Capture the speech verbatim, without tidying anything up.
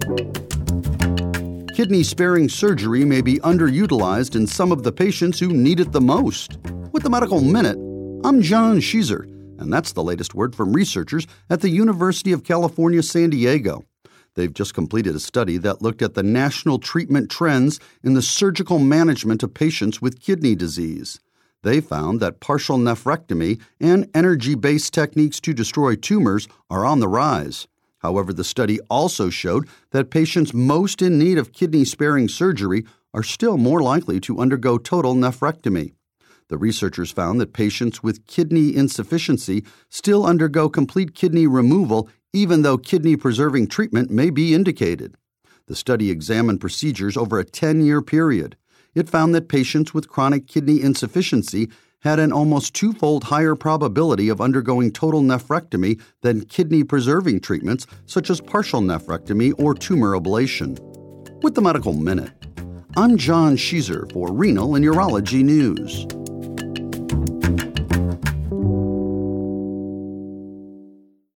Kidney-sparing surgery may be underutilized in some of the patients who need it the most. With the Medical Minute, I'm John Schieser, and that's the latest word from researchers at the University of California, San Diego. They've just completed a study that looked at the national treatment trends in the surgical management of patients with kidney disease. They found that partial nephrectomy and energy-based techniques to destroy tumors are on the rise. However, the study also showed that patients most in need of kidney-sparing surgery are still more likely to undergo total nephrectomy. The researchers found that patients with kidney insufficiency still undergo complete kidney removal even though kidney-preserving treatment may be indicated. The study examined procedures over a ten-year period. It found that patients with chronic kidney insufficiency had an almost twofold higher probability of undergoing total nephrectomy than kidney-preserving treatments such as partial nephrectomy or tumor ablation. With the Medical Minute, I'm John Schieser for Renal and Urology News.